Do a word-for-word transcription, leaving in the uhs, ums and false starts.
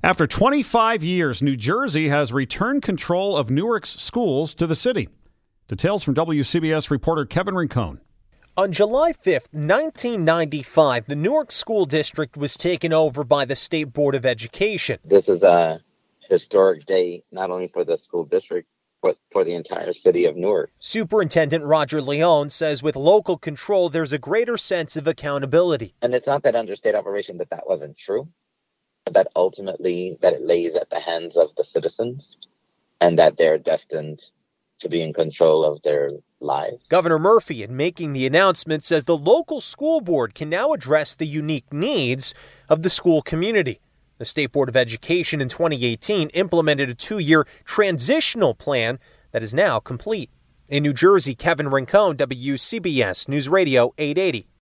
After twenty-five years, New Jersey has returned control of Newark's schools to the city. Details from W C B S reporter Kevin Rincon. On July fifth, nineteen ninety-five, the Newark School District was taken over by the State Board of Education. This is a historic day, not only for the school district, but for the entire city of Newark. Superintendent Roger Leone says with local control, there's a greater sense of accountability. And it's not that under state operation that that wasn't true, but that ultimately that it lays at the hands of the citizens and that they're destined to be in control of their lives. Governor Murphy, in making the announcement, says the local school board can now address the unique needs of the school community. The State Board of Education in twenty eighteen implemented a two-year transitional plan that is now complete. In New Jersey, Kevin Rincon, W C B S News Radio eight eighty.